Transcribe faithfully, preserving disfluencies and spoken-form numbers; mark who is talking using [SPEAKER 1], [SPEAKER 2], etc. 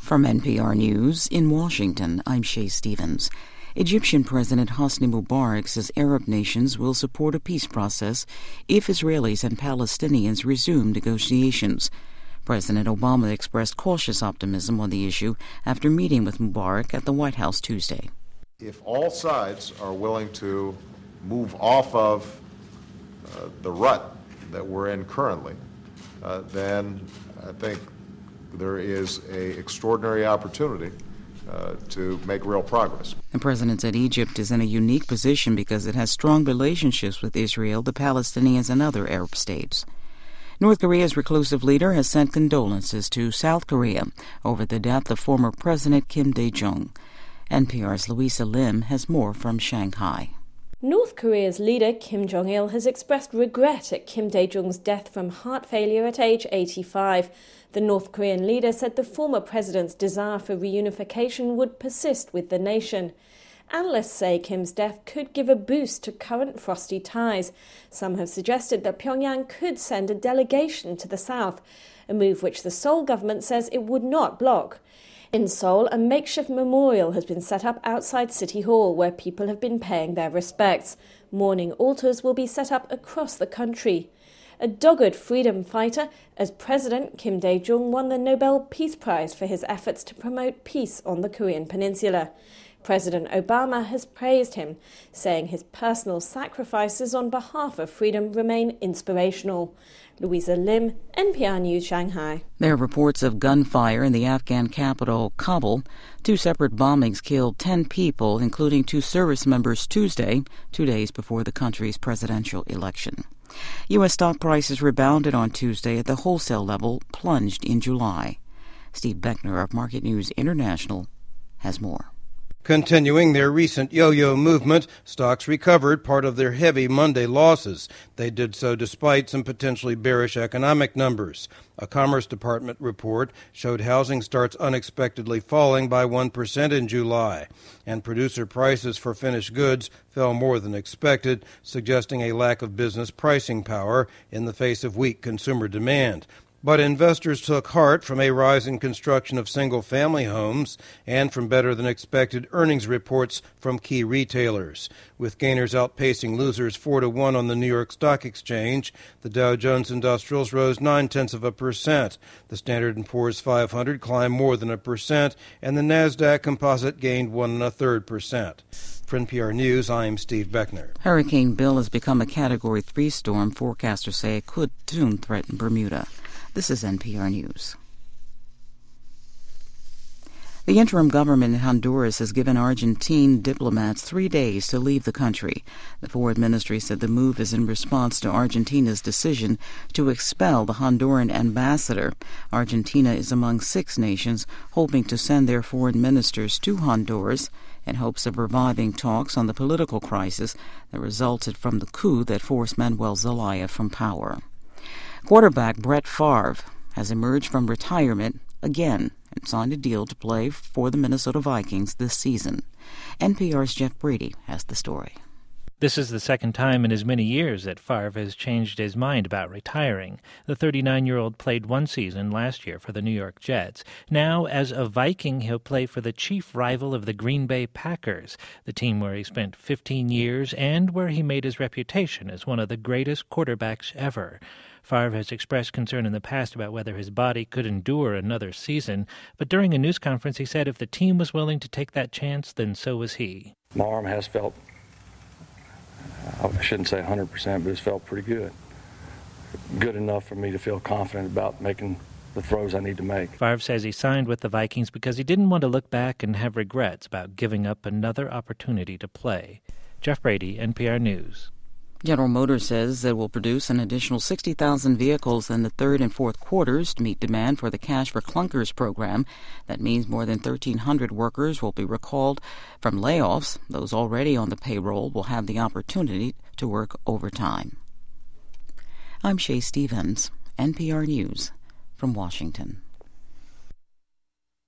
[SPEAKER 1] From N P R News in Washington, I'm Shay Stevens. Egyptian President Hosni Mubarak says Arab nations will support a peace process if Israelis and Palestinians resume negotiations. President Obama expressed cautious optimism on the issue after meeting with Mubarak at the White House Tuesday.
[SPEAKER 2] If all sides are willing to move off of uh, the rut that we're in currently, uh, then I think there is an extraordinary opportunity uh, to make real progress.
[SPEAKER 1] The president said Egypt is in a unique position because it has strong relationships with Israel, the Palestinians, and other Arab states. North Korea's reclusive leader has sent condolences to South Korea over the death of former President Kim Dae-jung. N P R's Louisa Lim has more from Shanghai.
[SPEAKER 3] North Korea's leader Kim Jong-il has expressed regret at Kim Dae-jung's death from heart failure at age eighty-five. The North Korean leader said the former president's desire for reunification would persist with the nation. Analysts say Kim's death could give a boost to current frosty ties. Some have suggested that Pyongyang could send a delegation to the south, a move which the Seoul government says it would not block. In Seoul, a makeshift memorial has been set up outside City Hall where people have been paying their respects. Mourning altars will be set up across the country. A dogged freedom fighter, as President Kim Dae-jung won the Nobel Peace Prize for his efforts to promote peace on the Korean peninsula. President Obama has praised him, saying his personal sacrifices on behalf of freedom remain inspirational. Louisa Lim, N P R News, Shanghai.
[SPEAKER 1] There are reports of gunfire in the Afghan capital, Kabul. Two separate bombings killed ten people, including two service members Tuesday, two days before the country's presidential election. U S stock prices rebounded on Tuesday at the wholesale level, plunged in July. Steve Beckner of Market News International has more.
[SPEAKER 4] Continuing their recent yo-yo movement, stocks recovered part of their heavy Monday losses. They did so despite some potentially bearish economic numbers. A Commerce Department report showed housing starts unexpectedly falling by one percent in July, and producer prices for finished goods fell more than expected, suggesting a lack of business pricing power in the face of weak consumer demand. But investors took heart from a rise in construction of single-family homes and from better-than-expected earnings reports from key retailers. With gainers outpacing losers four to one on the New York Stock Exchange, the Dow Jones Industrials rose nine-tenths of a percent. The Standard and Poor's five hundred climbed more than a percent, and the NASDAQ Composite gained one and a third percent. For N P R News, I'm Steve Beckner.
[SPEAKER 1] Hurricane Bill has become a Category three storm. Forecasters say it could soon threaten Bermuda. This is N P R News. The interim government in Honduras has given Argentine diplomats three days to leave the country. The foreign ministry said the move is in response to Argentina's decision to expel the Honduran ambassador. Argentina is among six nations hoping to send their foreign ministers to Honduras in hopes of reviving talks on the political crisis that resulted from the coup that forced Manuel Zelaya from power. Quarterback Brett Favre has emerged from retirement again and signed a deal to play for the Minnesota Vikings this season. N P R's Jeff Brady has the story.
[SPEAKER 5] This is the second time in as many years that Favre has changed his mind about retiring. The thirty-nine-year-old played one season last year for the New York Jets. Now, as a Viking, he'll play for the chief rival of the Green Bay Packers, the team where he spent fifteen years and where he made his reputation as one of the greatest quarterbacks ever. Favre has expressed concern in the past about whether his body could endure another season, but during a news conference he said if the team was willing to take that chance, then so was he.
[SPEAKER 6] My arm has felt, I shouldn't say one hundred percent, but it's felt pretty good. Good enough for me to feel confident about making the throws I need to make.
[SPEAKER 5] Favre says he signed with the Vikings because he didn't want to look back and have regrets about giving up another opportunity to play. Jeff Brady, N P R News.
[SPEAKER 1] General Motors says it will produce an additional sixty thousand vehicles in the third and fourth quarters to meet demand for the Cash for Clunkers program. That means more than thirteen hundred workers will be recalled from layoffs. Those already on the payroll will have the opportunity to work overtime. I'm Shay Stevens, N P R News from Washington.